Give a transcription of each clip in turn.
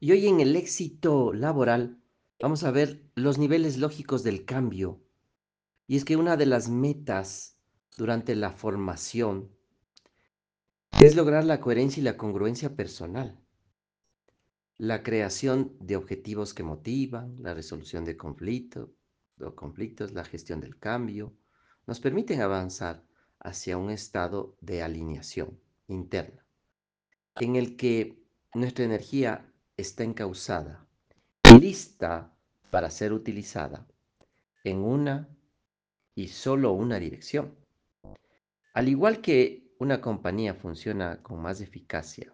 Y hoy en el éxito laboral vamos a ver los niveles lógicos del cambio. Y es que una de las metas durante la formación es lograr la coherencia y la congruencia personal, la creación de objetivos que motivan, la resolución de conflictos, la gestión del cambio, nos permiten avanzar hacia un estado de alineación interna, en el que nuestra energía está encauzada, lista para ser utilizada en una y solo una dirección. Al igual que una compañía funciona con más eficacia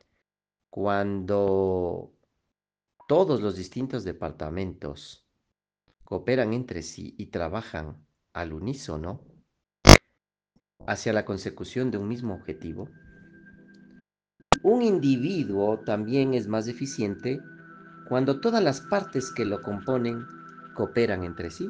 cuando todos los distintos departamentos cooperan entre sí y trabajan al unísono hacia la consecución de un mismo objetivo, un individuo también es más eficiente cuando todas las partes que lo componen cooperan entre sí.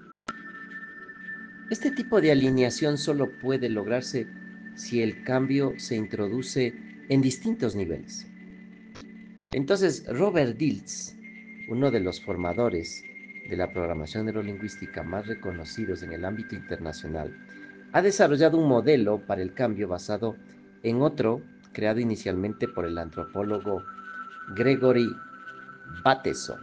Este tipo de alineación solo puede lograrse si el cambio se introduce en distintos niveles. Entonces, Robert Dilts, uno de los formadores de la programación neurolingüística más reconocidos en el ámbito internacional, ha desarrollado un modelo para el cambio basado en otro creado inicialmente por el antropólogo Gregory Bateson.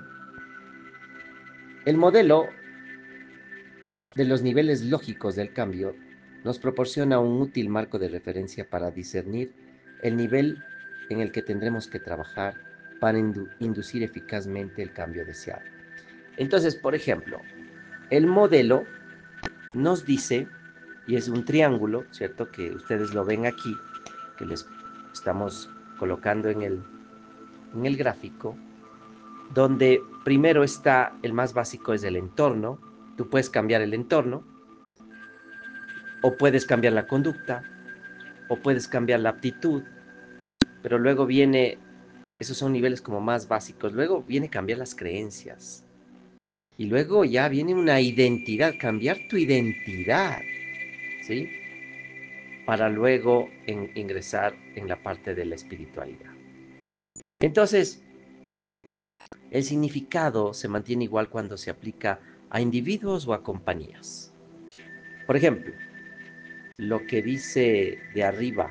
El modelo de los niveles lógicos del cambio nos proporciona un útil marco de referencia para discernir el nivel en el que tendremos que trabajar para inducir eficazmente el cambio deseado. Entonces, por ejemplo, el modelo nos dice, y es un triángulo, ¿cierto? Que ustedes lo ven aquí, que les estamos colocando en el gráfico, donde primero está el más básico, es el entorno. Tú puedes cambiar el entorno, o puedes cambiar la conducta, o puedes cambiar la aptitud, pero luego viene, esos son niveles como más básicos, luego viene cambiar las creencias, y luego ya viene una identidad, cambiar tu identidad, ¿sí? Para luego ingresar en la parte de la espiritualidad. Entonces, el significado se mantiene igual cuando se aplica a individuos o a compañías. Por ejemplo, lo que dice de arriba,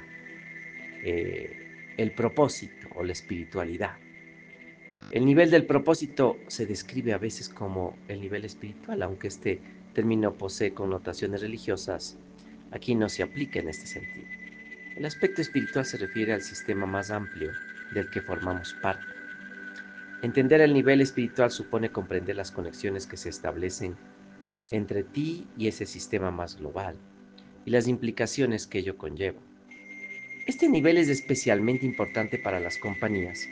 el propósito o la espiritualidad. El nivel del propósito se describe a veces como el nivel espiritual, aunque este término posee connotaciones religiosas, aquí no se aplica en este sentido. El aspecto espiritual se refiere al sistema más amplio del que formamos parte. Entender el nivel espiritual supone comprender las conexiones que se establecen entre ti y ese sistema más global y las implicaciones que ello conlleva. Este nivel es especialmente importante para las compañías.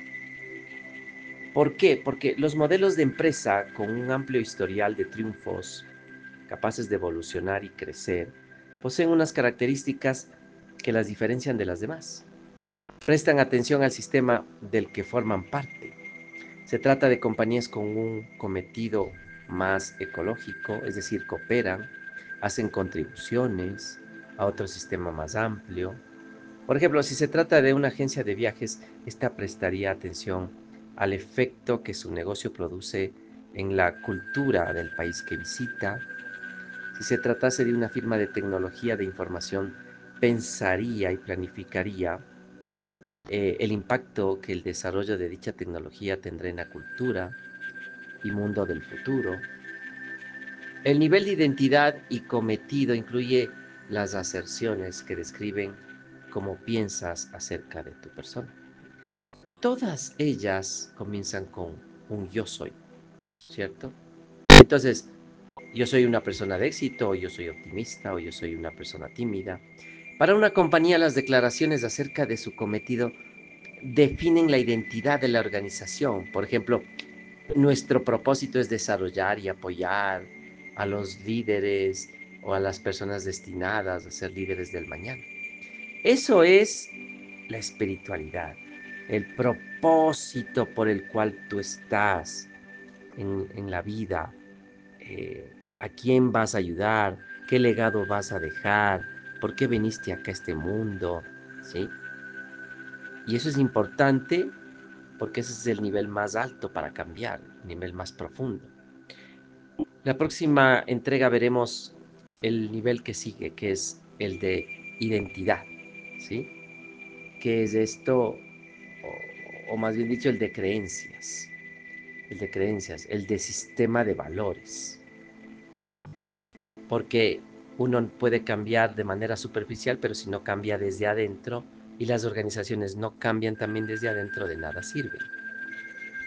¿Por qué? Porque los modelos de empresa con un amplio historial de triunfos, capaces de evolucionar y crecer, poseen unas características que las diferencian de las demás. Prestan atención al sistema del que forman parte. Se trata de compañías con un cometido más ecológico, es decir, cooperan, hacen contribuciones a otro sistema más amplio. Por ejemplo, si se trata de una agencia de viajes, esta prestaría atención al efecto que su negocio produce en la cultura del país que visita. Si se tratase de una firma de tecnología de información, pensaría y planificaría el impacto que el desarrollo de dicha tecnología tendrá en la cultura y mundo del futuro. El nivel de identidad y cometido incluye las aserciones que describen cómo piensas acerca de tu persona. Todas ellas comienzan con un yo soy, ¿cierto? Entonces, yo soy una persona de éxito, o yo soy optimista, o yo soy una persona tímida. Para una compañía, las declaraciones acerca de su cometido definen la identidad de la organización. Por ejemplo, nuestro propósito es desarrollar y apoyar a los líderes o a las personas destinadas a ser líderes del mañana. Eso es la espiritualidad, el propósito por el cual tú estás en la vida, a quién vas a ayudar, qué legado vas a dejar, por qué viniste acá a este mundo, ¿sí? Y eso es importante porque ese es el nivel más alto para cambiar, el nivel más profundo. La próxima entrega veremos el nivel que sigue, que es el de identidad, ¿sí? ¿Qué es esto? O más bien dicho, el de sistema de valores. Porque uno puede cambiar de manera superficial, pero si no cambia desde adentro y las organizaciones no cambian también desde adentro, de nada sirven.